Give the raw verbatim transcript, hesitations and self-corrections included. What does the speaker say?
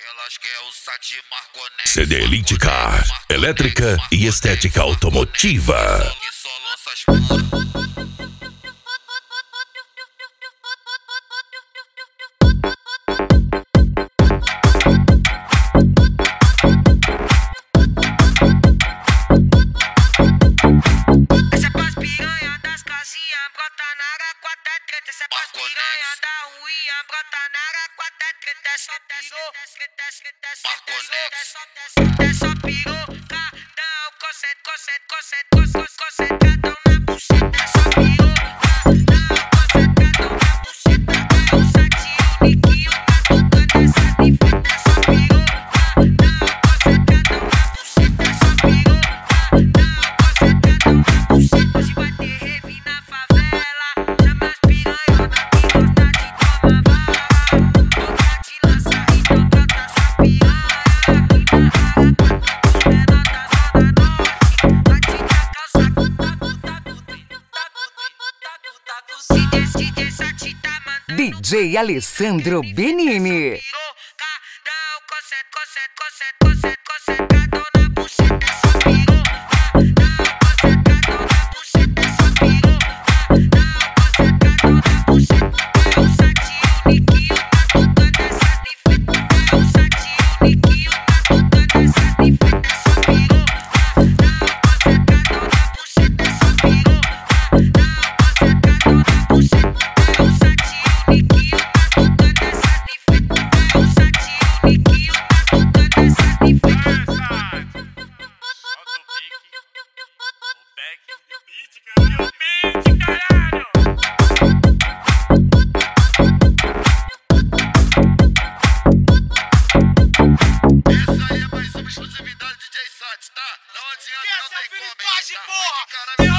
Elas querem o Sati Marconete. C D Elite Car, elétrica e estética automotiva. Que só lança as puras. Essa é pras piranha das casinhas, brota na água, quatro é treta. Essa é pras piranha da ruinha, brota na água, quatro é treta. É só pirou, treta, treta, treta, é só pirocadão, concet, concet, concet, concet, concentradão na buceta. É só pirocadão, concentradão na buceta. É o sete uniquinho, tá tocando essa bifeta. É só pirocadão, concentradão na buceta. É só pirocadão, concentradão na buceta. Hoje vai ter rave na favela, chama as piranhona que gosta de tomar vara. Toca de lança, então brota sua piranha. E na área, os menor da zona norte vai te tacar o saco, taco, taco, taco, taco, taco, taco. Se desse, desse, a ti tá mandando D J Alessandro Benini. pirocadão, concet, concet, concet, concet, concentradão na buceta. É só pirocadão, concentradão na buceta. É só pirocadão, concentradão na buceta. É o sete uniquinho, tá tocando essa bifeta. É o sete uniquinho, tá tocando essa bifeta. É só pirocadão, concentradão na buceta. É só pirocadão, concentradão na buceta. É o sete uniquinho, tá tocando essa bifeta. É o sete uniquinho, tá tocando essa bifeta. Essa aí é mais uma exclusividade do D J Sati, tá? Não adianta, não tem como, hein? Tá ruim de caralho.